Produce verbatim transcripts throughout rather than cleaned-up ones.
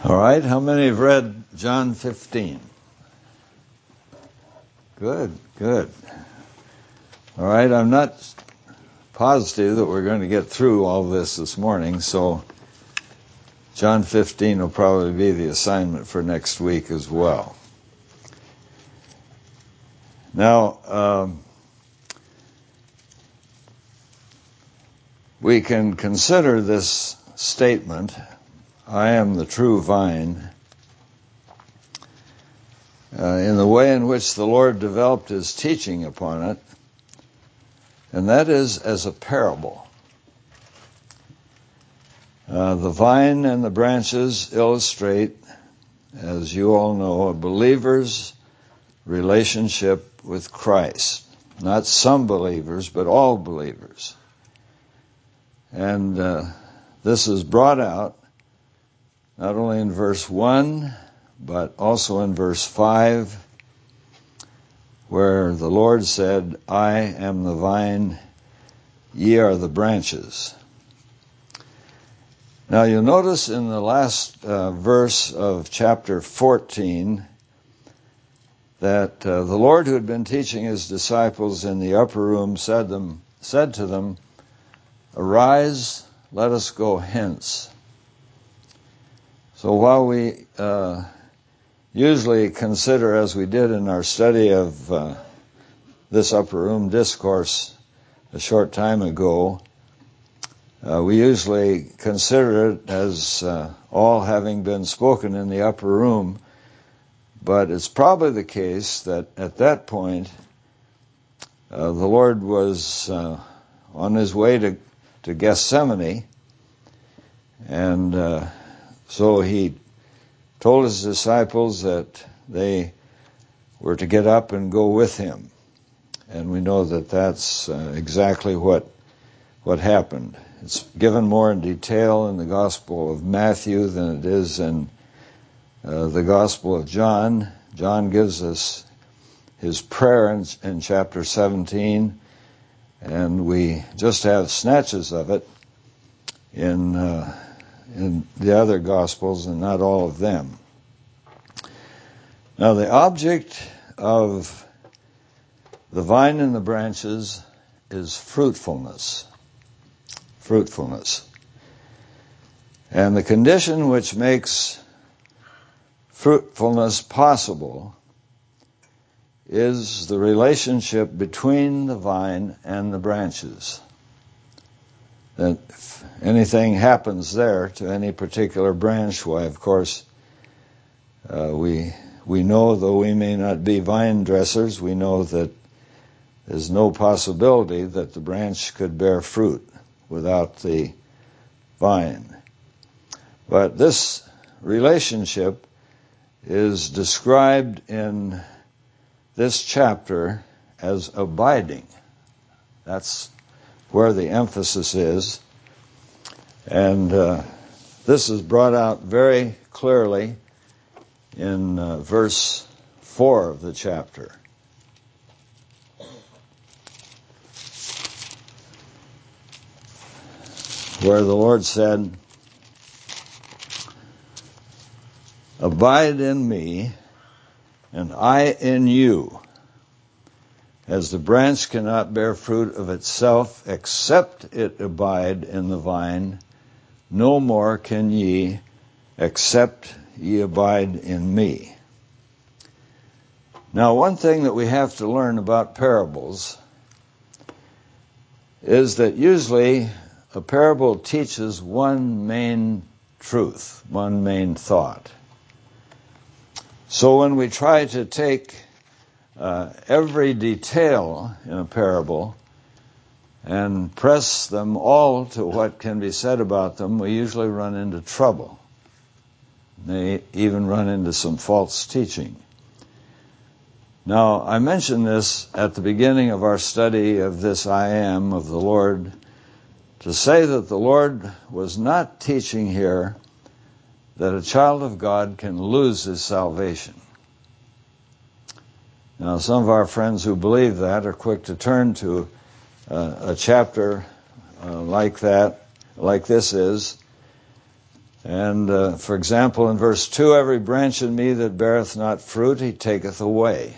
All right, how many have read John fifteen? Good, good. All right, I'm not positive that we're going to get through all this this morning, so John fifteen will probably be the assignment for next week as well. Now, um, we can consider this statement, I am the true vine, uh, in the way in which the Lord developed his teaching upon it, and that is as a parable. Uh, the vine and the branches illustrate, as you all know, a believer's relationship with Christ. Not some believers, but all believers. And uh, this is brought out not only in verse one, but also in verse five, where the Lord said, I am the vine, ye are the branches. Now you'll notice in the last uh, verse of chapter fourteen that uh, the Lord, who had been teaching his disciples in the upper room, said them said to them, arise, let us go hence. So while we uh, usually consider, as we did in our study of uh, this upper room discourse a short time ago, uh, we usually consider it as uh, all having been spoken in the upper room, but it's probably the case that at that point uh, the Lord was uh, on his way to, to Gethsemane, and uh, so he told his disciples that they were to get up and go with him. And we know that that's uh, exactly what what happened. It's given more in detail in the Gospel of Matthew than it is in uh, the Gospel of John. John gives us his prayer in, in chapter seventeen, and we just have snatches of it in uh, in the other Gospels, and not all of them. Now, the object of the vine and the branches is fruitfulness. Fruitfulness. And the condition which makes fruitfulness possible is the relationship between the vine and the branches. That if anything happens there to any particular branch, why, of course, uh, we we know, though we may not be vine dressers, we know that there's no possibility that the branch could bear fruit without the vine. But this relationship is described in this chapter as abiding. That's where the emphasis is. And uh, this is brought out very clearly in uh, verse four of the chapter. Where the Lord said, abide in me, and I in you. As the branch cannot bear fruit of itself except it abide in the vine, no more can ye except ye abide in me. Now, one thing that we have to learn about parables is that usually a parable teaches one main truth, one main thought. So when we try to take uh, every detail in a parable and press them all to what can be said about them, we usually run into trouble. May even run into some false teaching. Now, I mentioned this at the beginning of our study of this I am of the Lord, to say that the Lord was not teaching here that a child of God can lose his salvation. Now, some of our friends who believe that are quick to turn to uh, a chapter uh, like that, like this is, And, uh, for example, in verse two, every branch in me that beareth not fruit, he taketh away.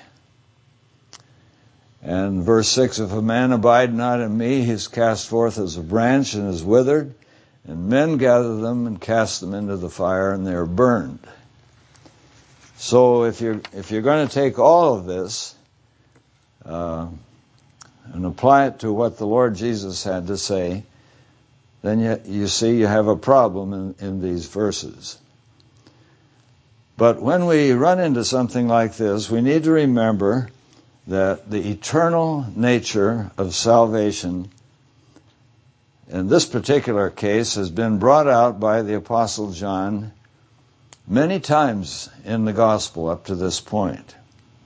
And verse six, if a man abide not in me, he is cast forth as a branch and is withered, and men gather them and cast them into the fire, and they are burned. So if you're, if you're going to take all of this uh, and apply it to what the Lord Jesus had to say, then you, you see you have a problem in, in these verses. But when we run into something like this, we need to remember that the eternal nature of salvation in this particular case has been brought out by the Apostle John many times in the gospel up to this point.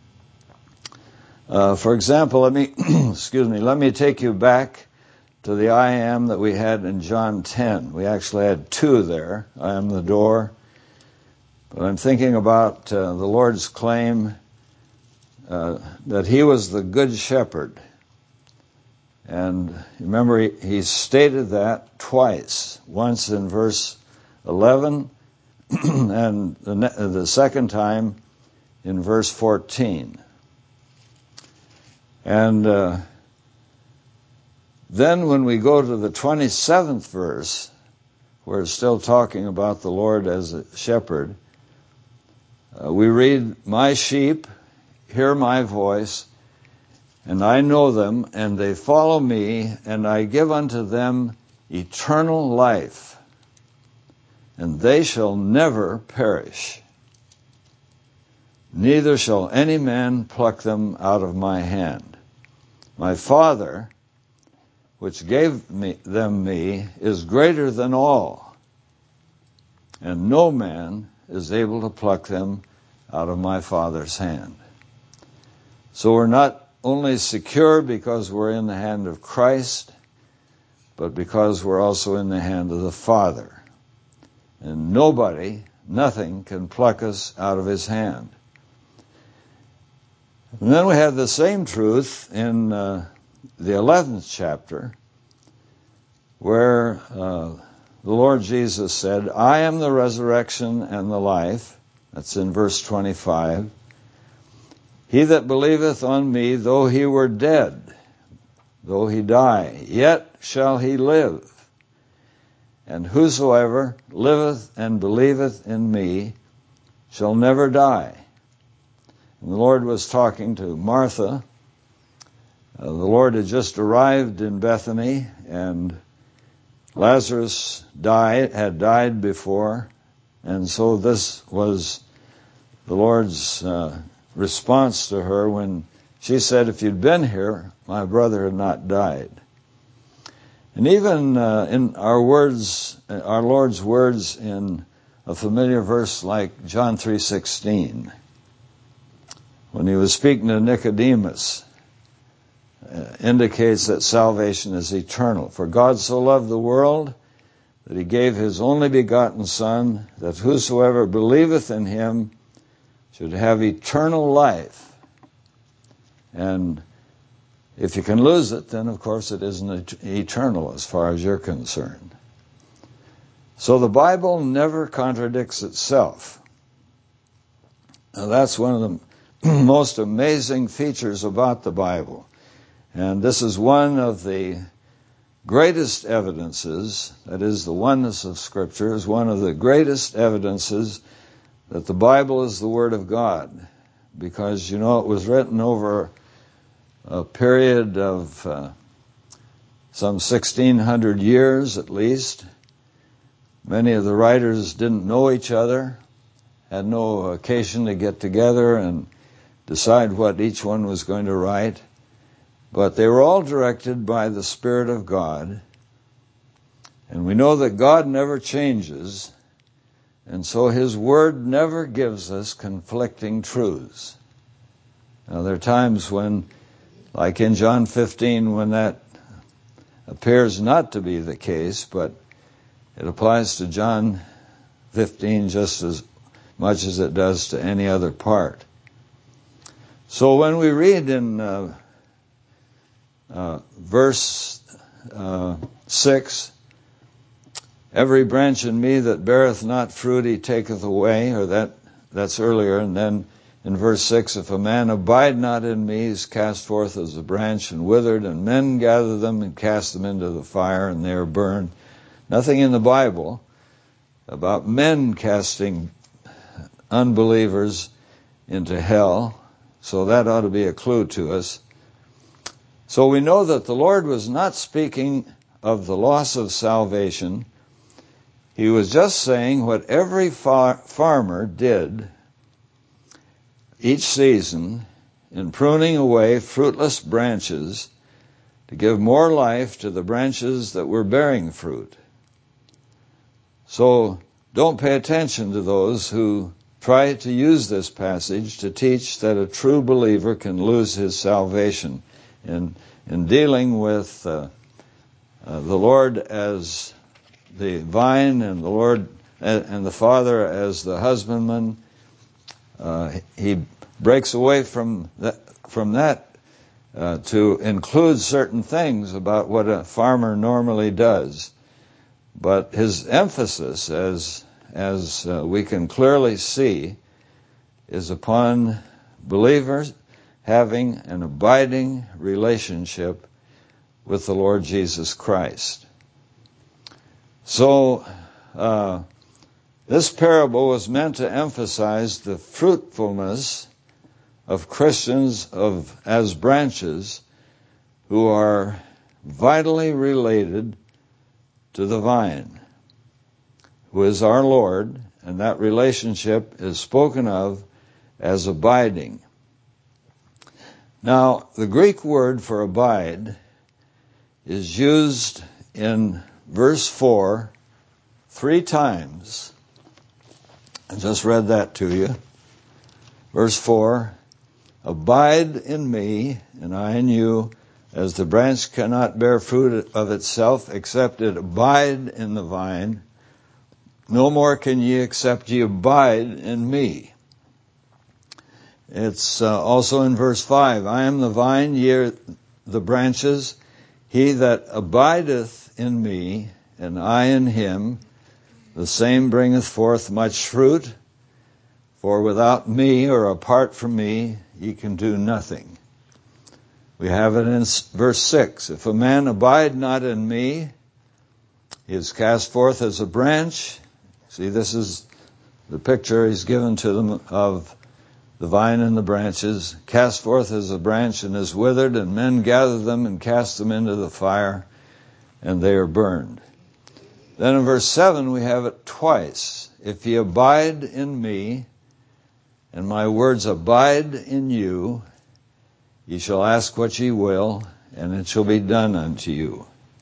Uh, for example, let me excuse me, let me take you back to the I am that we had in John ten. We actually had two there. I am the door. But I'm thinking about uh, the Lord's claim uh, that he was the good shepherd. And remember, he, he stated that twice. Once in verse eleven, and the, the second time in verse fourteen. And uh, then when we go to the twenty-seventh verse, where it's still talking about the Lord as a shepherd, uh, we read, my sheep hear my voice, and I know them, and they follow me, and I give unto them eternal life, and they shall never perish. Neither shall any man pluck them out of my hand. My Father, which gave me, them me, is greater than all, and no man is able to pluck them out of my Father's hand. So we're not only secure because we're in the hand of Christ, but because we're also in the hand of the Father. And nobody, nothing can pluck us out of his hand. And then we have the same truth in uh, the eleventh chapter, where uh, the Lord Jesus said, I am the resurrection and the life. That's in verse twenty-five. He that believeth on me, though he were dead, though he die, yet shall he live. And whosoever liveth and believeth in me shall never die. And the Lord was talking to Martha. Uh, the Lord had just arrived in Bethany, and Lazarus died, had died before, and so this was the Lord's uh, response to her when she said, if you'd been here, my brother had not died. And even uh, in our words, our Lord's words in a familiar verse like John three sixteen, when he was speaking to Nicodemus, uh, indicates that salvation is eternal. For God so loved the world that he gave his only begotten Son, that whosoever believeth in him should have eternal life. And if you can lose it, then of course it isn't eternal as far as you're concerned. So the Bible never contradicts itself. Now that's one of the most amazing features about the Bible. And this is one of the greatest evidences, that is the oneness of Scripture, is one of the greatest evidences that the Bible is the Word of God. Because, you know, it was written over a period of uh, some sixteen hundred years at least. Many of the writers didn't know each other, had no occasion to get together and decide what each one was going to write. But they were all directed by the Spirit of God. And we know that God never changes, and so His Word never gives us conflicting truths. Now there are times when, like in John fifteen, when that appears not to be the case, but it applies to John fifteen just as much as it does to any other part. So when we read in uh, uh, verse uh, six, Every branch in me that beareth not fruit he taketh away, or that that's earlier. And then in verse six, if a man abide not in me, he is cast forth as a branch and withered, and men gather them and cast them into the fire, and they are burned. Nothing in the Bible about men casting unbelievers into hell, so that ought to be a clue to us. So we know that the Lord was not speaking of the loss of salvation. He was just saying what every far- farmer did each season in pruning away fruitless branches to give more life to the branches that were bearing fruit. So don't pay attention to those who try to use this passage to teach that a true believer can lose his salvation. In, in dealing with uh, uh, the Lord as the vine and the Lord uh, and the Father as the husbandman, uh, he breaks away from that, from that uh, to include certain things about what a farmer normally does. But his emphasis, as as uh, we can clearly see, is upon believers having an abiding relationship with the Lord Jesus Christ. So, uh, this parable was meant to emphasize the fruitfulness of Christians of as branches who are vitally related to the vine, who is our Lord, and that relationship is spoken of as abiding. Now, the Greek word for abide is used in verse four three times. I just read that to you. Verse four, abide in me, and I in you, as the branch cannot bear fruit of itself except it abide in the vine. No more can ye except ye abide in me. It's uh, also in verse five, I am the vine, ye are the branches. He that abideth in me, and I in him, the same bringeth forth much fruit. For without me, or apart from me, ye can do nothing. We have it in verse six. If a man abide not in me, he is cast forth as a branch. See, this is the picture he's given to them of the vine and the branches. Cast forth as a branch and is withered, and men gather them and cast them into the fire, and they are burned. Then in verse seven we have it twice. If ye abide in me, and my words abide in you, ye shall ask what ye will, and it shall be done unto you.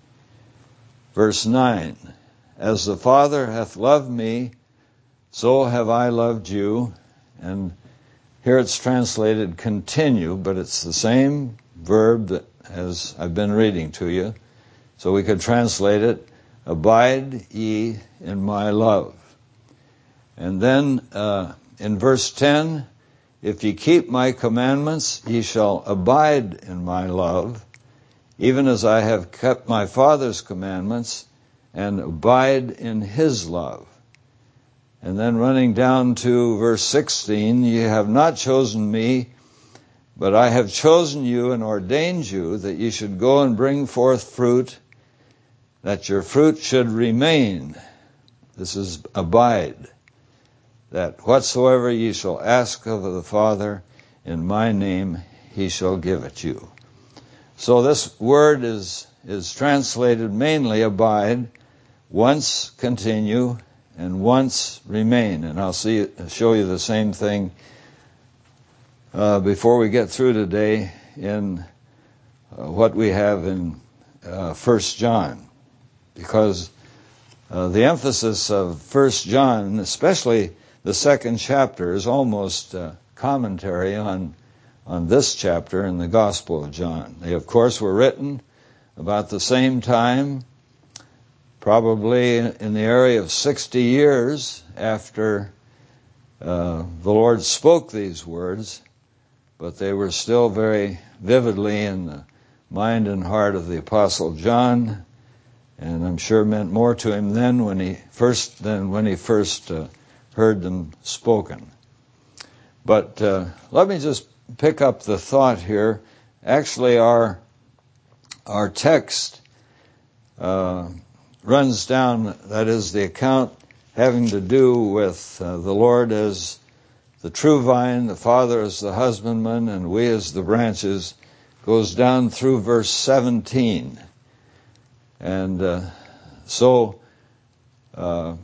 Verse nine, as the Father hath loved me, so have I loved you. And here it's translated continue, but it's the same verb that as I've been reading to you. So we could translate it, abide ye in my love. And then uh, in verse ten, if ye keep my commandments, ye shall abide in my love, even as I have kept my Father's commandments, and abide in his love. And then running down to verse sixteen, ye have not chosen me, but I have chosen you and ordained you that ye should go and bring forth fruit, that your fruit should remain. This is abide. That whatsoever ye shall ask of the Father in my name, he shall give it you. So this word is, is translated mainly abide, once continue, and once remain. And I'll see, show you the same thing uh, before we get through today in uh, what we have in uh, First John. Because uh, the emphasis of First John, especially the second chapter, is almost a commentary on on this chapter in the Gospel of John. They, of course, were written about the same time, probably in the area of sixty years after uh, the Lord spoke these words, but they were still very vividly in the mind and heart of the Apostle John, and I'm sure meant more to him then when he first than when he first uh, heard them spoken. But uh, let me just pick up the thought here. Actually, our our text uh, runs down, that is, the account having to do with uh, the Lord as the true vine, the Father as the husbandman, and we as the branches, goes down through verse seventeen. And uh, so, uh,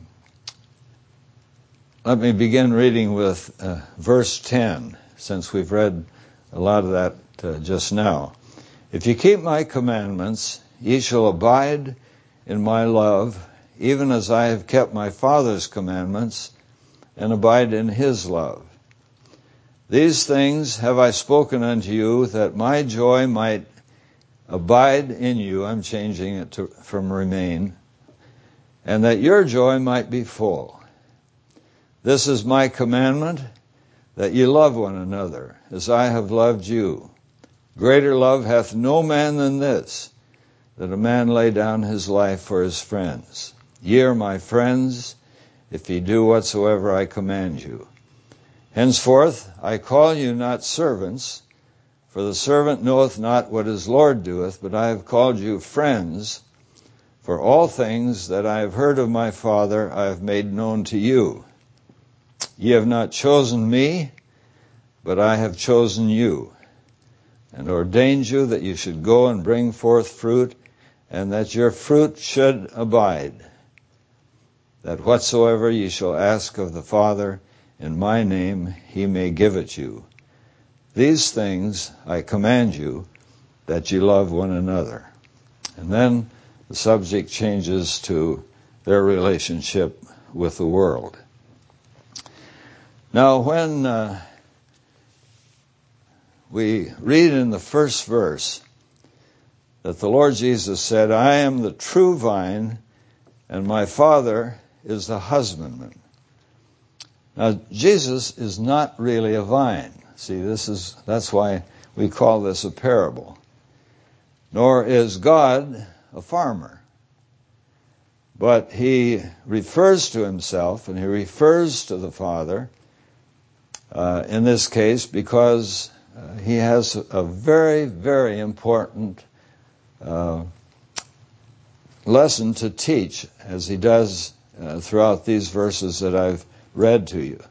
let me begin reading with uh, verse ten, since we've read a lot of that uh, just now. If you keep my commandments, ye shall abide in my love, even as I have kept my Father's commandments, and abide in his love. These things have I spoken unto you, that my joy might abide in you. I'm changing it to, from remain. And that your joy might be full. This is my commandment, that ye love one another, as I have loved you. Greater love hath no man than this, that a man lay down his life for his friends. Ye are my friends, if ye do whatsoever I command you. Henceforth I call you not servants, for the servant knoweth not what his Lord doeth, but I have called you friends, for all things that I have heard of my Father I have made known to you. Ye have not chosen me, but I have chosen you, and ordained you that you should go and bring forth fruit, and that your fruit should abide, that whatsoever ye shall ask of the Father in my name, he may give it you. These things I command you, that ye love one another. And then the subject changes to their relationship with the world. Now, when uh, we read in the first verse that the Lord Jesus said, I am the true vine, and my Father is the husbandman. Now, Jesus is not really a vine. See, this is that's why we call this a parable. Nor is God a farmer. But he refers to himself, and he refers to the Father, uh, in this case, because uh, he has a very, very important uh, lesson to teach, as he does uh, throughout these verses that I've read to you.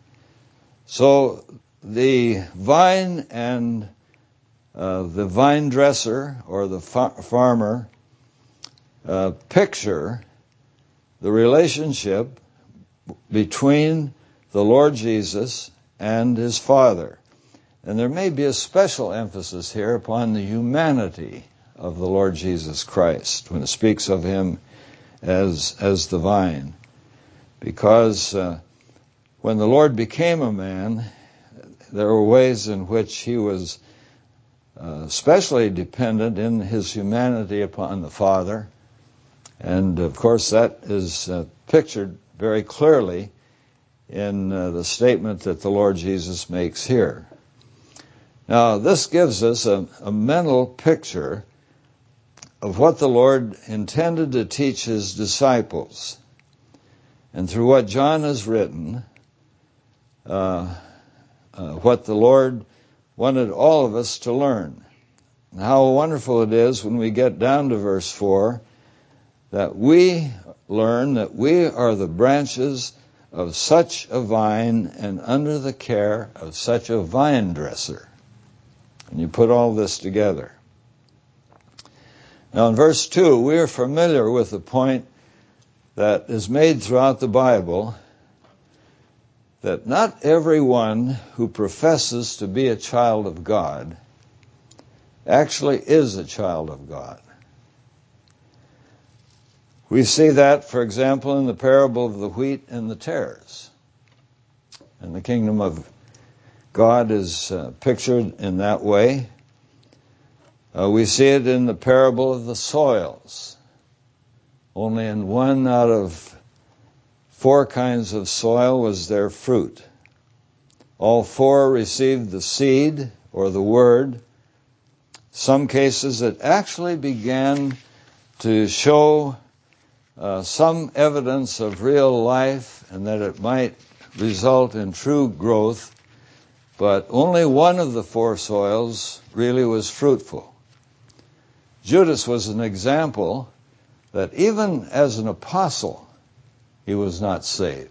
So the vine and uh, the vine dresser or the fa- farmer uh, picture the relationship between the Lord Jesus and his Father. And there may be a special emphasis here upon the humanity of the Lord Jesus Christ when it speaks of him as, as the vine. Because uh, when the Lord became a man, there were ways in which he was uh, especially dependent in his humanity upon the Father. And of course that is uh, pictured very clearly in uh, the statement that the Lord Jesus makes here. Now this gives us a, a mental picture of what the Lord intended to teach his disciples. And through what John has written, uh, uh, what the Lord wanted all of us to learn. And how wonderful it is when we get down to verse four, that we learn that we are the branches of such a vine and under the care of such a vine dresser. And you put all this together. Now in verse two, we are familiar with the point that is made throughout the Bible, that not everyone who professes to be a child of God actually is a child of God. We see that, for example, in the parable of the wheat and the tares. And the kingdom of God is uh, pictured in that way. Uh, we see it in the parable of the soils. Only in one out of four kinds of soil was there fruit. All four received the seed or the word. Some cases it actually began to show uh, some evidence of real life and that it might result in true growth, but only one of the four soils really was fruitful. Judas was an example that even as an apostle, he was not saved.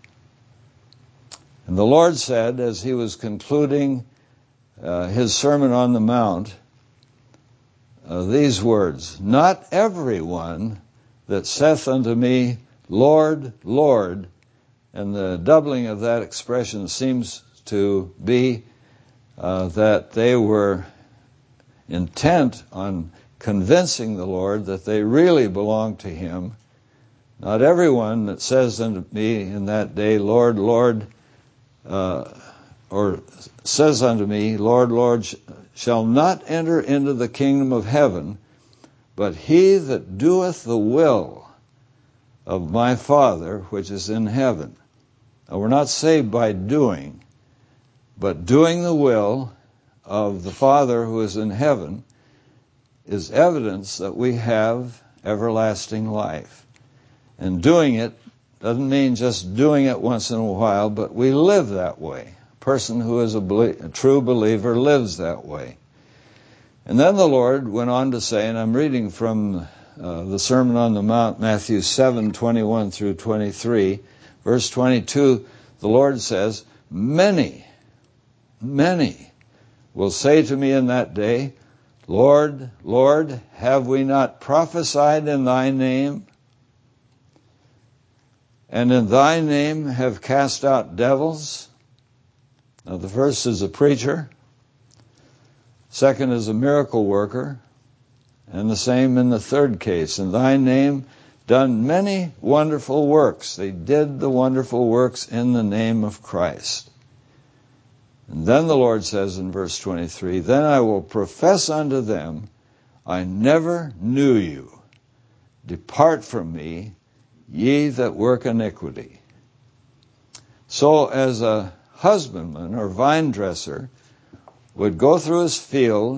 And the Lord said, as he was concluding uh, his Sermon on the Mount, uh, these words, "Not everyone that saith unto me, Lord, Lord," and the doubling of that expression seems to be uh, that they were intent on convincing the Lord that they really belonged to him. "Not everyone that says unto me in that day, Lord, Lord, uh, or says unto me, Lord, Lord, shall not enter into the kingdom of heaven, but he that doeth the will of my Father which is in heaven." Now, we're not saved by doing, but doing the will of the Father who is in heaven is evidence that we have everlasting life. And doing it doesn't mean just doing it once in a while, but we live that way. A person who is a, belie- a true believer lives that way. And then the Lord went on to say, and I'm reading from uh, the Sermon on the Mount, Matthew seven, twenty-one through twenty-three. Verse twenty-two, the Lord says, "Many, many will say to me in that day, Lord, Lord, have we not prophesied in thy name? And in thy name have cast out devils?" Now the first is a preacher. Second is a miracle worker. And the same in the third case. In thy name done many wonderful works. They did the wonderful works in the name of Christ. And then the Lord says in verse twenty-three, "Then I will profess unto them, I never knew you. Depart from me, ye that work iniquity." So as a husbandman or vine dresser would go through his field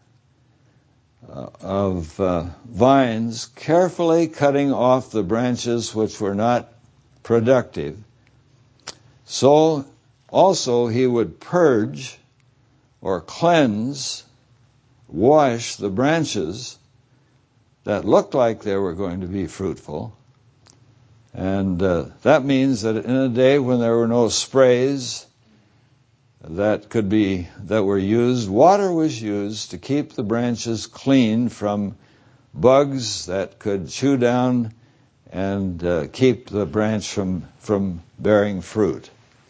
uh, of uh, vines, carefully cutting off the branches which were not productive, so also he would purge or cleanse, wash the branches that looked like they were going to be fruitful. And uh, that means that in a day when there were no sprays that could be that were used, water was used to keep the branches clean from bugs that could chew down and uh, keep the branch from from bearing fruit.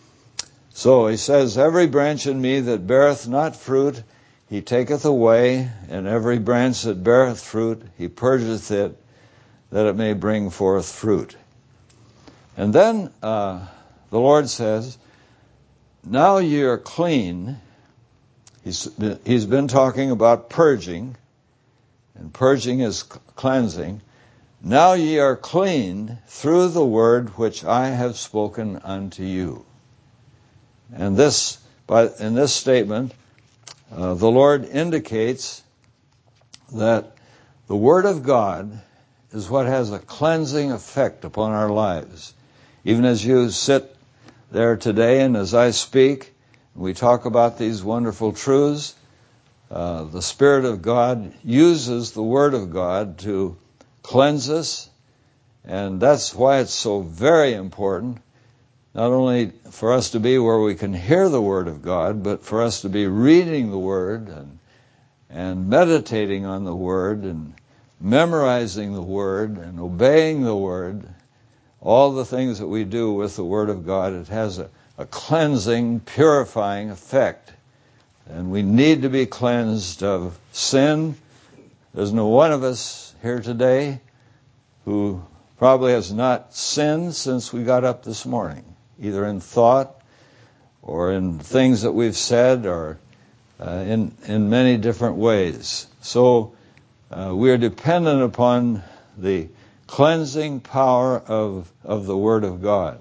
So he says, "Every branch in me that beareth not fruit, he taketh away, and every branch that beareth fruit, he purgeth it, that it may bring forth fruit." And then uh, the Lord says, "Now ye are clean." He's been, he's been talking about purging, and purging is cleansing. "Now ye are clean through the word which I have spoken unto you." And this, by in this statement, uh, the Lord indicates that the Word of God is what has a cleansing effect upon our lives. Even as you sit there today and as I speak, we talk about these wonderful truths, uh, the Spirit of God uses the Word of God to cleanse us, and that's why it's so very important, not only for us to be where we can hear the Word of God, but for us to be reading the Word and and meditating on the Word and memorizing the Word and obeying the Word. All the things that we do with the Word of God, it has a, a cleansing, purifying effect. And we need to be cleansed of sin. There's no one of us here today who probably has not sinned since we got up this morning, either in thought or in things that we've said or uh, in, in many different ways. So uh, we are dependent upon the cleansing power of, of the Word of God.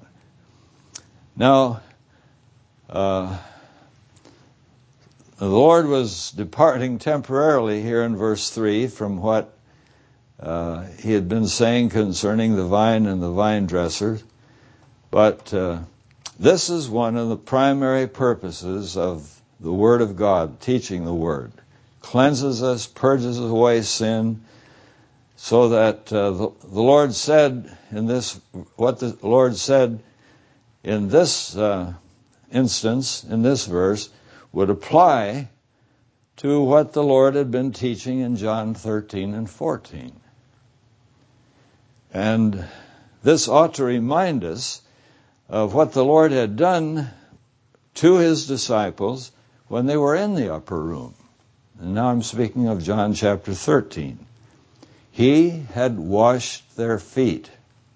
Now, uh, the Lord was departing temporarily here in verse three from what uh, he had been saying concerning the vine and the vine dresser. But uh, this is one of the primary purposes of the Word of God, teaching the Word. Cleanses us, purges away sin, so that uh, the, the Lord said in this, what the Lord said in this uh, instance, in this verse, would apply to what the Lord had been teaching in John thirteen and fourteen. And this ought to remind us of what the Lord had done to his disciples when they were in the upper room. And now I'm speaking of John chapter thirteen. He had washed their feet.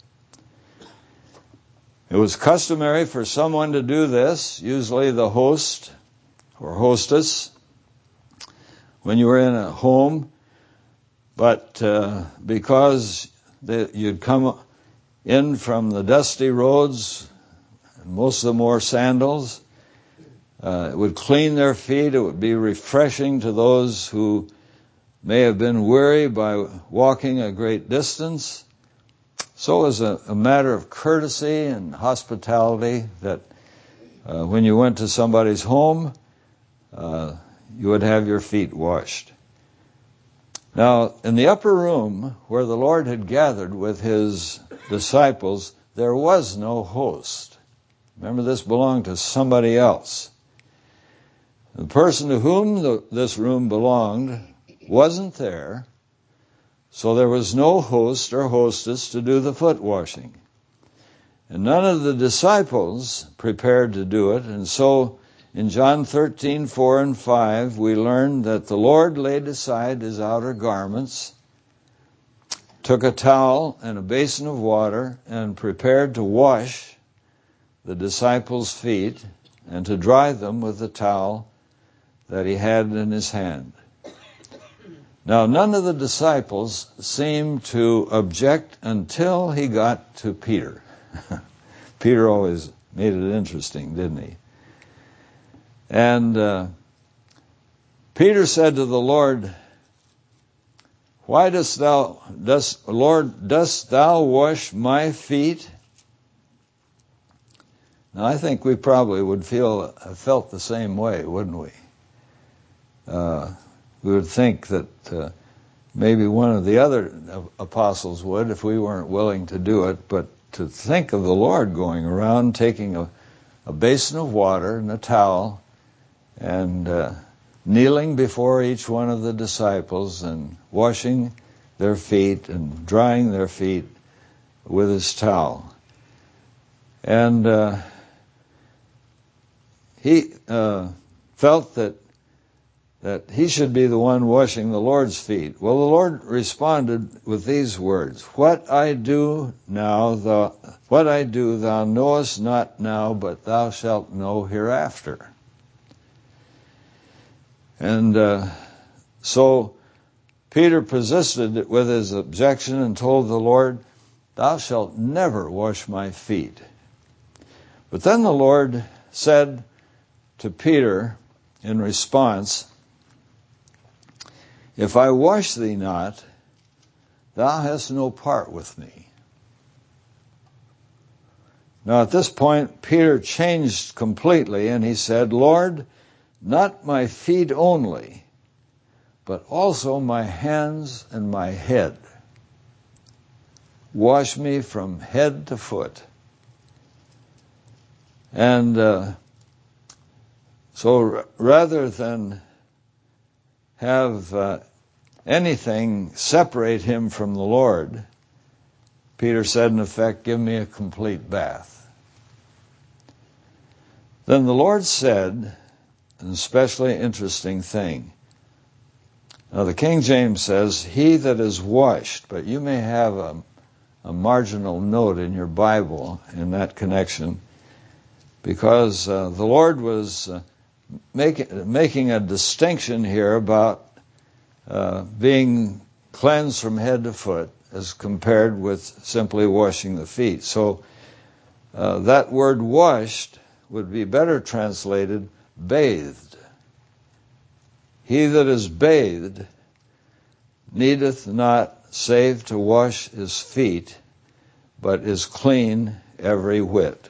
It was customary for someone to do this, usually the host or hostess, when you were in a home. But uh, because they, you'd come in from the dusty roads, and most of them wore sandals, uh, it would clean their feet. It would be refreshing to those who may have been weary by walking a great distance. So it was a, a matter of courtesy and hospitality that uh, when you went to somebody's home, uh, you would have your feet washed. Now, in the upper room where the Lord had gathered with his disciples, there was no host. Remember, this belonged to somebody else. The person to whom the, this room belonged wasn't there, so there was no host or hostess to do the foot washing. And none of the disciples prepared to do it, and so in John thirteen, four and five, we learn that the Lord laid aside his outer garments, took a towel and a basin of water, and prepared to wash the disciples' feet and to dry them with the towel that he had in his hand. Now, none of the disciples seemed to object until he got to Peter. Peter always made it interesting, didn't he? And uh, Peter said to the Lord, "Why dost thou, dost, Lord, dost thou wash my feet?" Now, I think we probably would feel felt the same way, wouldn't we? Uh, we would think that uh, maybe one of the other apostles would if we weren't willing to do it, but to think of the Lord going around taking a, a basin of water and a towel and uh, kneeling before each one of the disciples and washing their feet and drying their feet with his towel. And uh, he uh, felt that that he should be the one washing the Lord's feet. Well, the Lord responded with these words, "What I do now, thou, what I do thou knowest not now, but thou shalt know hereafter." And uh, so Peter persisted with his objection and told the Lord, "Thou shalt never wash my feet." But then the Lord said to Peter in response, "If I wash thee not, thou hast no part with me." Now at this point, Peter changed completely and he said, "Lord, not my feet only, but also my hands and my head. Wash me from head to foot." And uh, so r- rather than have uh, anything separate him from the Lord, Peter said, in effect, "Give me a complete bath." Then the Lord said an especially interesting thing. Now the King James says, "He that is washed," but you may have a, a marginal note in your Bible in that connection, because uh, the Lord was uh, make, making a distinction here about uh, being cleansed from head to foot as compared with simply washing the feet. So uh, that word washed would be better translated bathed. "He that is bathed needeth not save to wash his feet, but is clean every whit.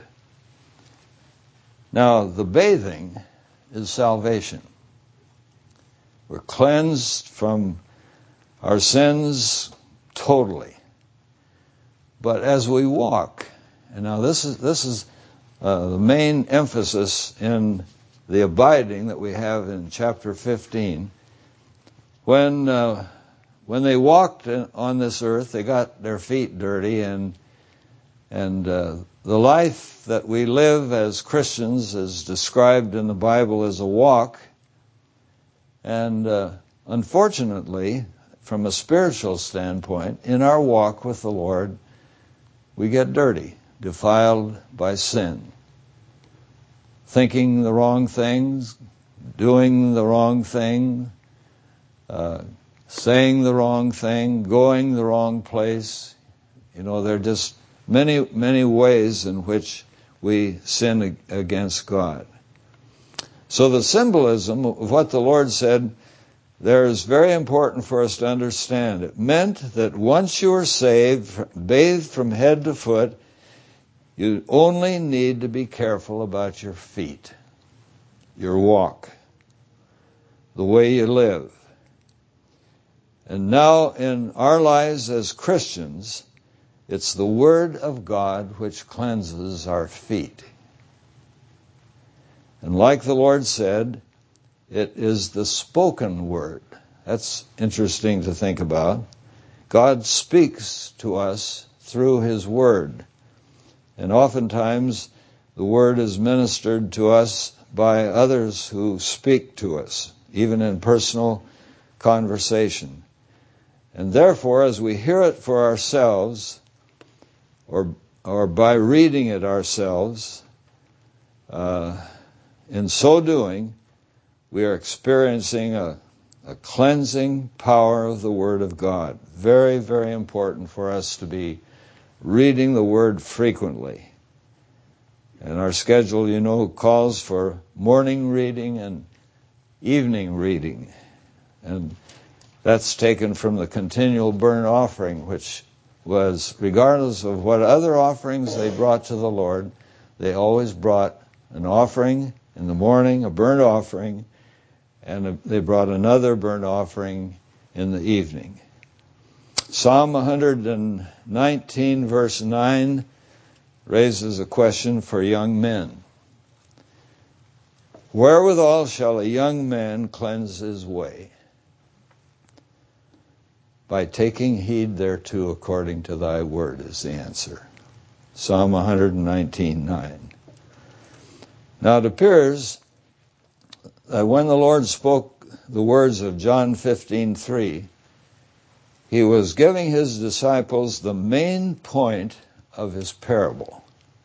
Now, the bathing is salvation. We're cleansed from our sins totally. But as we walk, and now this is this is uh, the main emphasis in the abiding that we have in chapter fifteen. When uh, when they walked on this earth, they got their feet dirty, and and uh, the life that we live as Christians is described in the Bible as a walk. And uh, unfortunately, from a spiritual standpoint, in our walk with the Lord, we get dirty, defiled by sin. Thinking the wrong things, doing the wrong thing, uh, saying the wrong thing, going the wrong place. You know, there are just many, many ways in which we sin against God. So the symbolism of what the Lord said there is very important for us to understand. It meant that once you are saved, bathed from head to foot, you only need to be careful about your feet, your walk, the way you live. And now in our lives as Christians, it's the Word of God which cleanses our feet. And like the Lord said, it is the spoken word. That's interesting to think about. God speaks to us through His Word. And oftentimes the Word is ministered to us by others who speak to us, even in personal conversation. And therefore, as we hear it for ourselves, or or by reading it ourselves, uh, in so doing, we are experiencing a, a cleansing power of the Word of God. Very, very important for us to be reading the Word frequently. And our schedule, you know, calls for morning reading and evening reading. And that's taken from the continual burnt offering, which was, regardless of what other offerings they brought to the Lord, they always brought an offering in the morning, a burnt offering, and they brought another burnt offering in the evening. Psalm one nineteen, verse nine, raises a question for young men. Wherewithal shall a young man cleanse his way? By taking heed thereto according to thy word is the answer. Psalm one nineteen, nine. Now it appears that when the Lord spoke the words of John fifteen, three, He was giving His disciples the main point of His parable,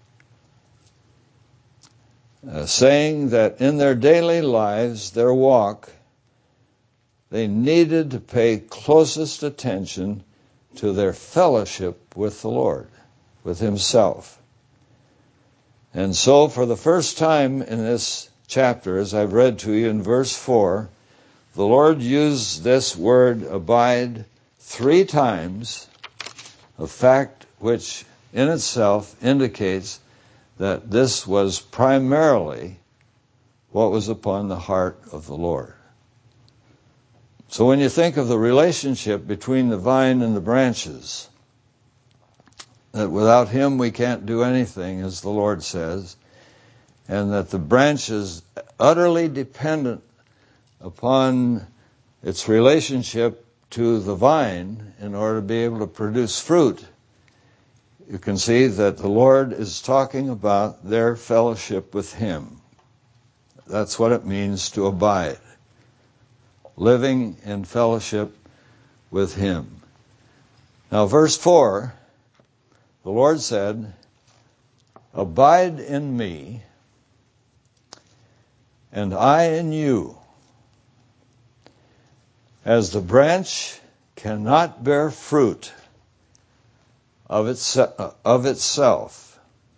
uh, saying that in their daily lives, their walk, they needed to pay closest attention to their fellowship with the Lord, with Himself. And so for the first time in this chapter, as I've read to you in verse four, the Lord used this word abide three times, a fact which in itself indicates that this was primarily what was upon the heart of the Lord. So when you think of the relationship between the vine and the branches, that without Him we can't do anything, as the Lord says, and that the branch is utterly dependent upon its relationship to the vine in order to be able to produce fruit, you can see that the Lord is talking about their fellowship with Him. That's what it means to abide. Living in fellowship with Him. Now, verse four, the Lord said, abide in me, and I in you. As the branch cannot bear fruit of, its, of itself.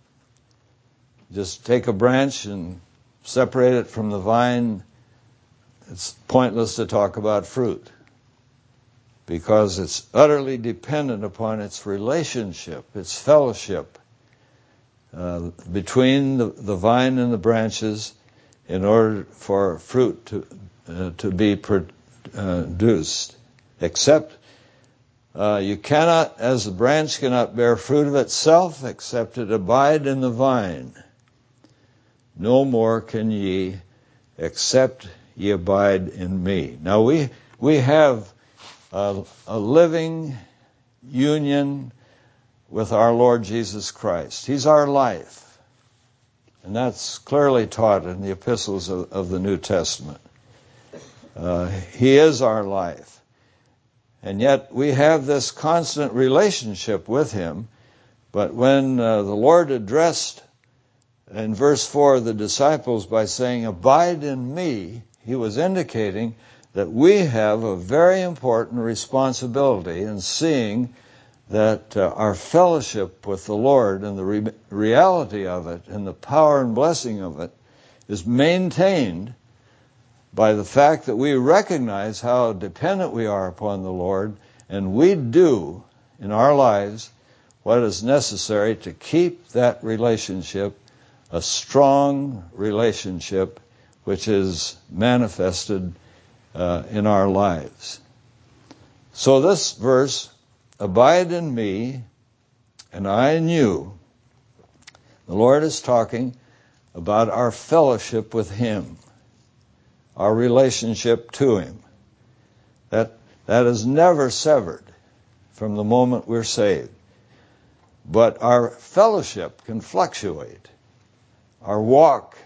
Just take a branch and separate it from the vine. It's pointless to talk about fruit. because it's utterly dependent upon its relationship, its fellowship uh, between the, the vine and the branches in order for fruit to uh, to be produced. Except uh, you cannot, as the branch cannot bear fruit of itself, except it abide in the vine. No more can ye, except ye abide in me. Now we we have a, a living union with our Lord Jesus Christ. He's our life. And that's clearly taught in the epistles of, of the New Testament. Uh, he is our life. And yet we have this constant relationship with Him. But when uh, the Lord addressed in verse four the disciples by saying, "Abide in me," He was indicating that we have a very important responsibility in seeing that uh, our fellowship with the Lord and the re- reality of it and the power and blessing of it is maintained by the fact that we recognize how dependent we are upon the Lord, and we do in our lives what is necessary to keep that relationship a strong relationship which is manifested uh, in our lives. So this verse, "Abide in me, and I in you," the Lord is talking about our fellowship with Him, our relationship to Him. That, that is never severed from the moment we're saved. But our fellowship can fluctuate. Our walk,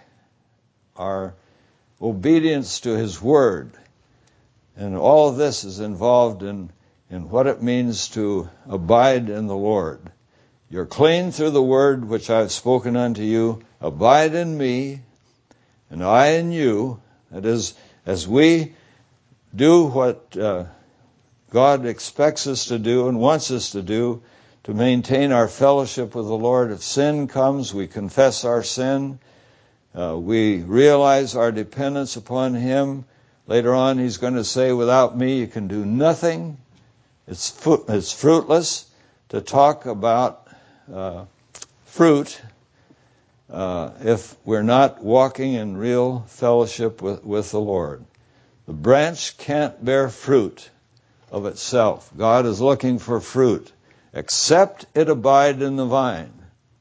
our obedience to His Word, and all of this is involved in, in what it means to abide in the Lord. You're clean through the Word which I have spoken unto you. Abide in me, and I in you. That is, as we do what uh, God expects us to do and wants us to do to maintain our fellowship with the Lord. If sin comes, we confess our sin. Uh, we realize our dependence upon Him. Later on, He's going to say, "Without me, you can do nothing." It's, fu- it's fruitless to talk about uh, fruit uh, if we're not walking in real fellowship with, with the Lord. The branch can't bear fruit of itself. God is looking for fruit, except it abide in the vine.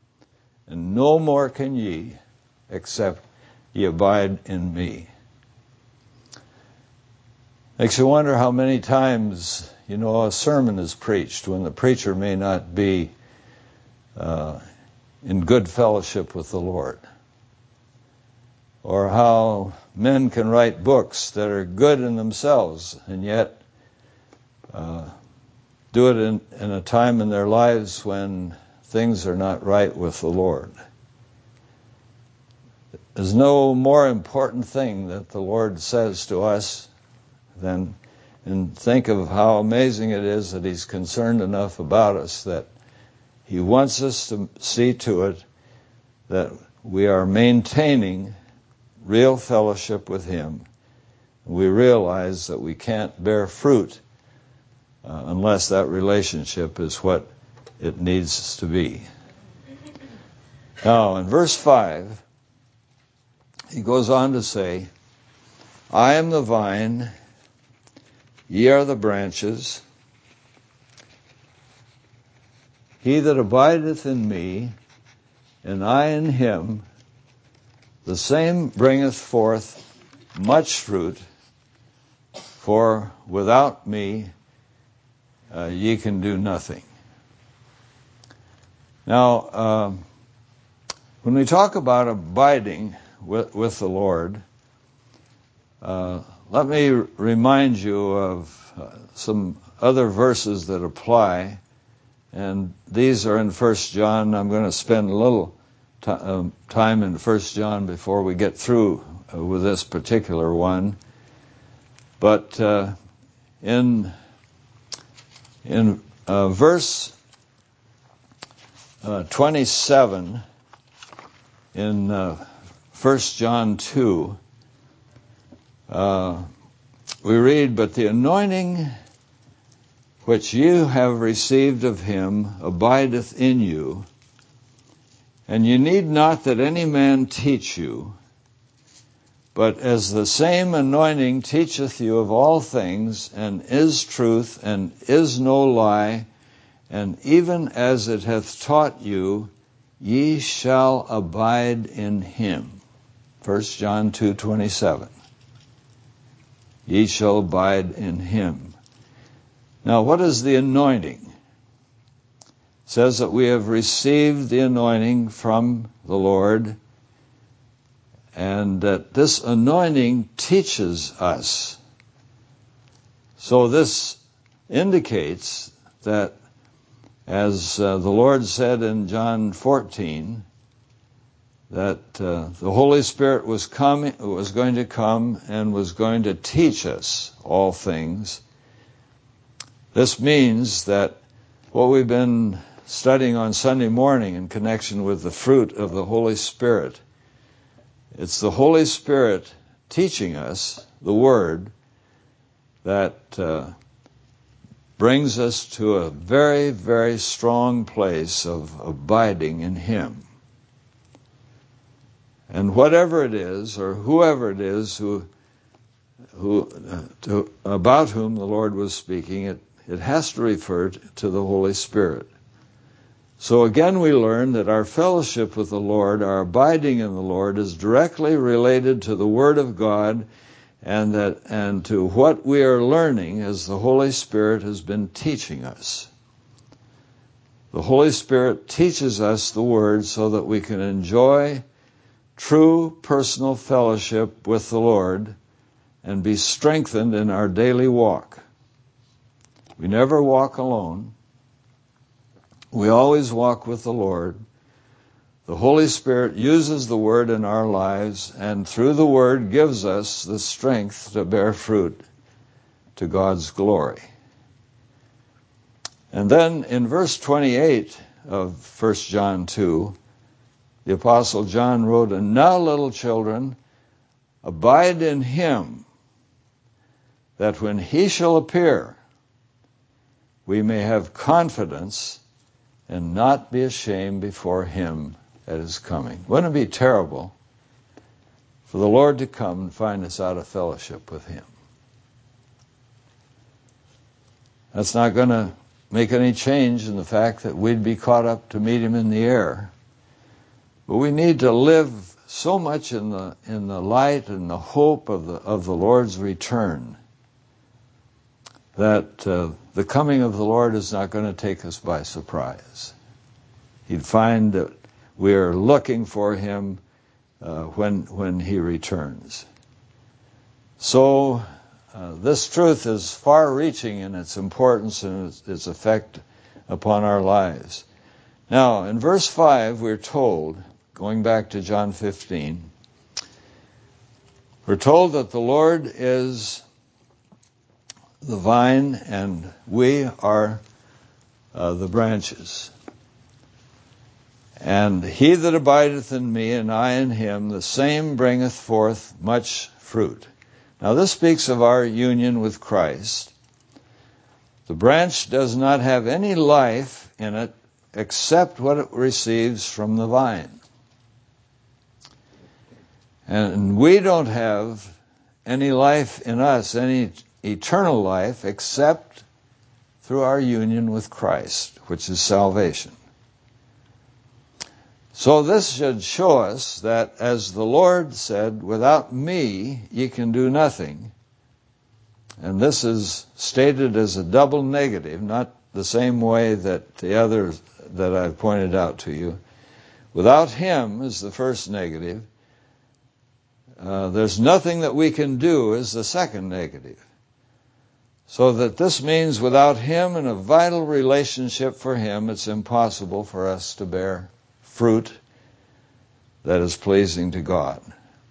And no more can ye, except ye abide in me. Makes you wonder how many times, you know, a sermon is preached when the preacher may not be uh, in good fellowship with the Lord. Or how men can write books that are good in themselves and yet uh, do it in, in a time in their lives when things are not right with the Lord. There's no more important thing that the Lord says to us than, and think of how amazing it is that He's concerned enough about us that He wants us to see to it that we are maintaining real fellowship with Him. We realize that we can't bear fruit uh, unless that relationship is what it needs to be. Now, in verse five, he goes on to say, "I am the vine, ye are the branches. He that abideth in me, and I in him, the same bringeth forth much fruit, for without me uh, ye can do nothing." Now, um, when we talk about abiding with, with the Lord, uh, let me remind you of uh, some other verses that apply, and these are in First John. I'm going to spend a little t- um, time in First John before we get through uh, with this particular one. But uh, in in uh, verse uh, twenty-seven in uh, First John two, uh, we read, "But the anointing which you have received of him abideth in you, and you need not that any man teach you, but as the same anointing teacheth you of all things, and is truth, and is no lie, and even as it hath taught you, ye shall abide in him. First John two twenty-seven. Ye shall abide in him. Now, what is the anointing? It says that we have received the anointing from the Lord, and that this anointing teaches us. So this indicates that, as uh, the Lord said in John fourteen, that uh, the Holy Spirit was coming, was going to come and was going to teach us all things. This means that what we've been studying on Sunday morning in connection with the fruit of the Holy Spirit, it's the Holy Spirit teaching us the Word that uh, brings us to a very, very strong place of abiding in him. And whatever it is, or whoever it is who, who, uh, to, about whom the Lord was speaking, it, it has to refer to the Holy Spirit. So again we learn that our fellowship with the Lord, our abiding in the Lord, is directly related to the Word of God, and that and to what we are learning as the Holy Spirit has been teaching us. The Holy Spirit teaches us the Word so that we can enjoy true personal fellowship with the Lord and be strengthened in our daily walk. We never walk alone. We always walk with the Lord. The Holy Spirit uses the Word in our lives, and through the Word gives us the strength to bear fruit to God's glory. And then in verse twenty-eight of First John two, the Apostle John wrote, "And now, little children, abide in him, that when he shall appear, we may have confidence and not be ashamed before him that is coming." Wouldn't it be terrible for the Lord to come and find us out of fellowship with him? That's not going to make any change in the fact that we'd be caught up to meet him in the air. But we need to live so much in the in the light and the hope of the of the Lord's return that uh, the coming of the Lord is not going to take us by surprise. He'd find that we are looking for him uh, when when he returns. So uh, this truth is far-reaching in its importance and its, its effect upon our lives. Now, in verse five, we're told, going back to John fifteen, we're told that the Lord is the vine and we are uh, the branches. And he that abideth in me and I in him, the same bringeth forth much fruit. Now this speaks of our union with Christ. The branch does not have any life in it except what it receives from the vine. And we don't have any life in us, any eternal life, except through our union with Christ, which is salvation. So this should show us that, as the Lord said, without me ye can do nothing. And this is stated as a double negative, not the same way that the others that I've pointed out to you. Without him is the first negative. Uh, there's nothing that we can do is the second negative. So that this means without him and a vital relationship for him, it's impossible for us to bear fruit that is pleasing to God.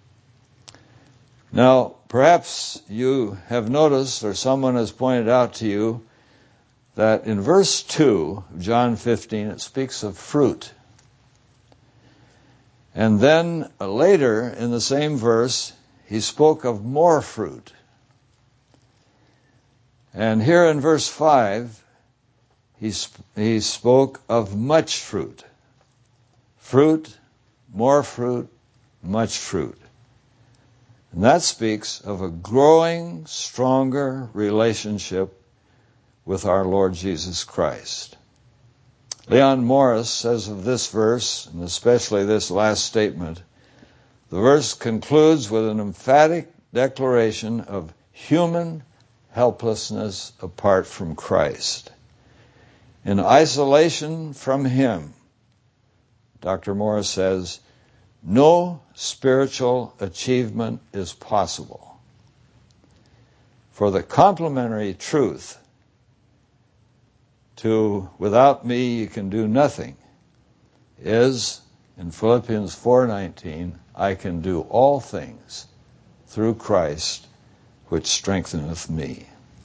Now, perhaps you have noticed, or someone has pointed out to you, that in verse two of John fifteen, it speaks of fruit. And then uh, later in the same verse, he spoke of more fruit. And here in verse five, he, sp- he spoke of much fruit. Fruit, more fruit, much fruit. And that speaks of a growing, stronger relationship with our Lord Jesus Christ. Leon Morris says of this verse, and especially this last statement, the verse concludes with an emphatic declaration of human helplessness apart from Christ. In isolation from Him, Doctor Morris says, no spiritual achievement is possible. For the complementary truth to without me you can do nothing is, in Philippians four nineteen, I can do all things through Christ which strengtheneth me.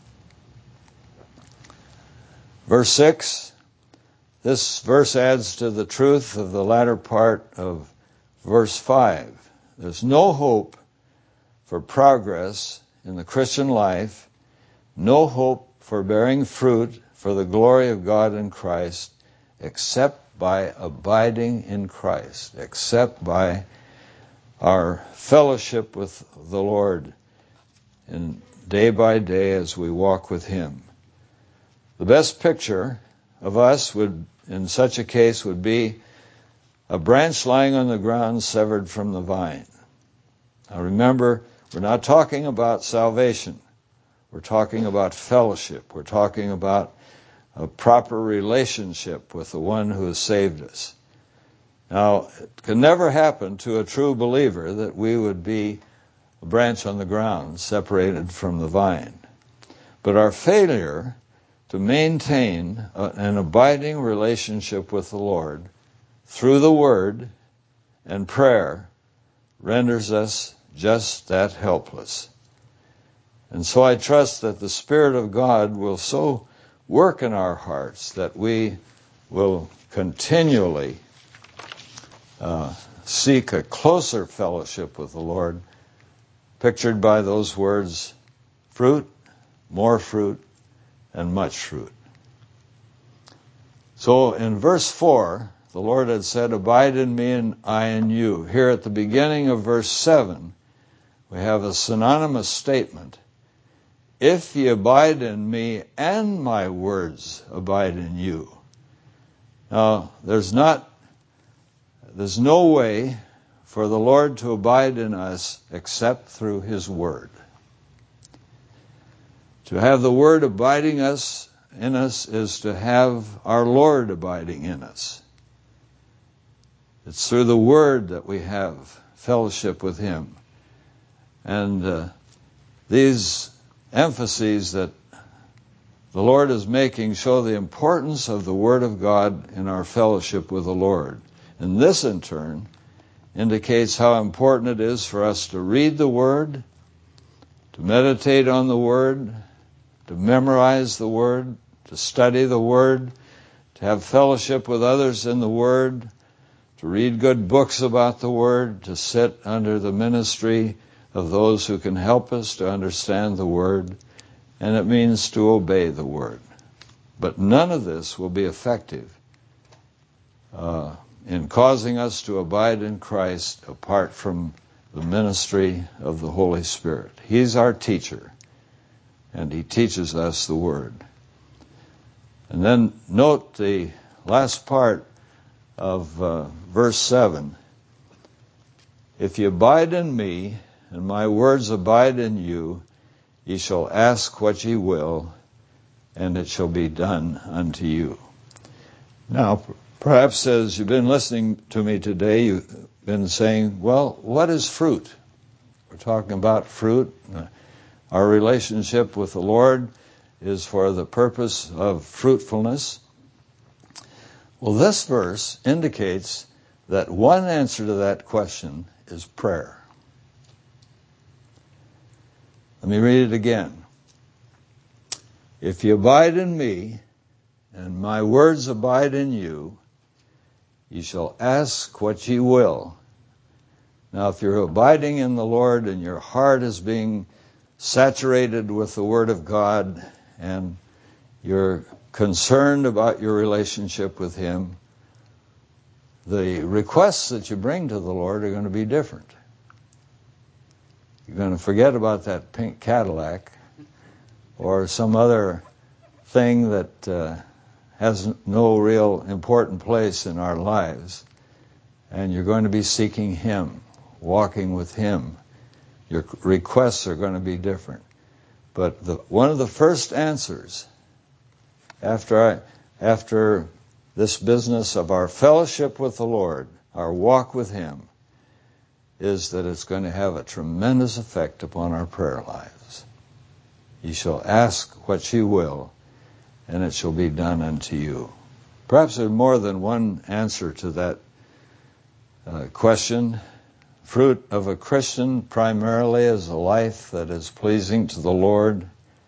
Verse six, this verse adds to the truth of the latter part of verse five. There's no hope for progress in the Christian life, no hope for bearing fruit for the glory of God in Christ, except by abiding in Christ, except by our fellowship with the Lord and day by day as we walk with Him. The best picture of us would, in such a case, would be a branch lying on the ground severed from the vine. Now remember, we're not talking about salvation. We're talking about fellowship. We're talking about a proper relationship with the one who has saved us. Now, it can never happen to a true believer that we would be a branch on the ground separated from the vine. But our failure to maintain a, an abiding relationship with the Lord through the Word and prayer renders us just that helpless. And so I trust that the Spirit of God will so work in our hearts that we will continually uh, seek a closer fellowship with the Lord, pictured by those words, fruit, more fruit, and much fruit. So in verse four, the Lord had said, abide in me and I in you. Here at the beginning of verse seven, we have a synonymous statement. If ye abide in me and my words abide in you. Now, there's not, there's no way for the Lord to abide in us except through His Word. To have the Word abiding us in us is to have our Lord abiding in us. It's through the Word that we have fellowship with Him. And uh, these emphases that the Lord is making show the importance of the Word of God in our fellowship with the Lord. And this, in turn, indicates how important it is for us to read the Word, to meditate on the Word, to memorize the Word, to study the Word, to have fellowship with others in the Word, to read good books about the Word, to sit under the ministry of those who can help us to understand the Word, and it means to obey the Word. But none of this will be effective uh, in causing us to abide in Christ apart from the ministry of the Holy Spirit. He's our teacher, and He teaches us the Word. And then note the last part of uh, verse seven. If ye abide in me, and my words abide in you, ye shall ask what ye will, and it shall be done unto you. Now, perhaps as you've been listening to me today, you've been saying, well, what is fruit? We're talking about fruit. Our relationship with the Lord is for the purpose of fruitfulness. Well, this verse indicates that one answer to that question is prayer. Let me read it again. If you abide in me, and my words abide in you, ye shall ask what ye will. Now, if you're abiding in the Lord and your heart is being saturated with the Word of God, and you're concerned about your relationship with Him, the requests that you bring to the Lord are going to be different. You're going to forget about that pink Cadillac or some other thing that uh, has no real important place in our lives. And you're going to be seeking Him, walking with Him. Your requests are going to be different. But the, one of the first answers after I, after this business of our fellowship with the Lord, our walk with Him, is that it's going to have a tremendous effect upon our prayer lives. Ye shall ask what ye will, and it shall be done unto you. Perhaps there's more than one answer to that uh, question. Fruit of a Christian primarily is a life that is pleasing to the Lord.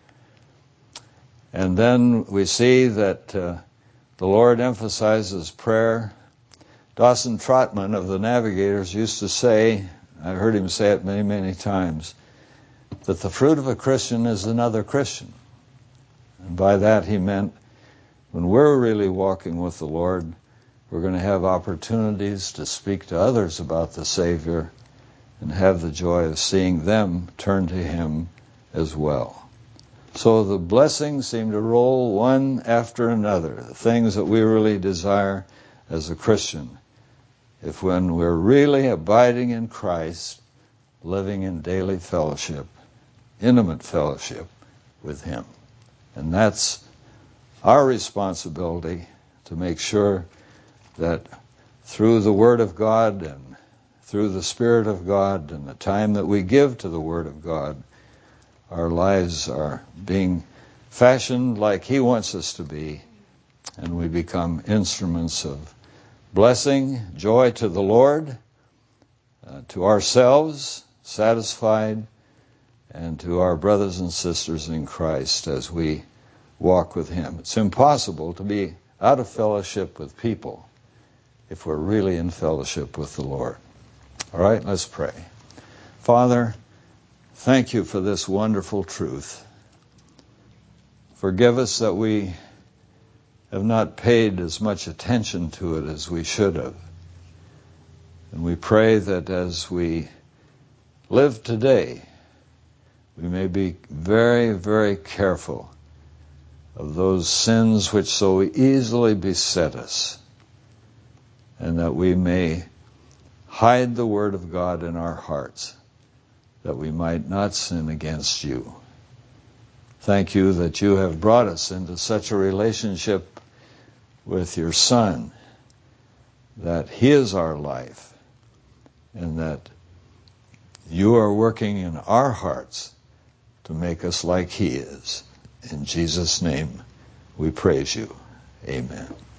And then we see that uh, the Lord emphasizes prayer. Dawson Trotman of the Navigators used to say, I've heard him say it many, many times, that the fruit of a Christian is another Christian. And by that he meant when we're really walking with the Lord, we're going to have opportunities to speak to others about the Savior and have the joy of seeing them turn to Him as well. So the blessings seem to roll one after another, the things that we really desire as a Christian. If when we're really abiding in Christ, living in daily fellowship, intimate fellowship with Him. And that's our responsibility to make sure that through the Word of God and through the Spirit of God and the time that we give to the Word of God, our lives are being fashioned like He wants us to be, and we become instruments of blessing, joy to the Lord, uh, to ourselves, satisfied, and to our brothers and sisters in Christ as we walk with Him. It's impossible to be out of fellowship with people if we're really in fellowship with the Lord. All right, let's pray. Father, thank You for this wonderful truth. Forgive us that we have not paid as much attention to it as we should have. And we pray that as we live today, we may be very, very careful of those sins which so easily beset us, and that we may hide the Word of God in our hearts, that we might not sin against You. Thank You that You have brought us into such a relationship with Your Son, that He is our life, and that You are working in our hearts to make us like He is. In Jesus' name we praise You. Amen.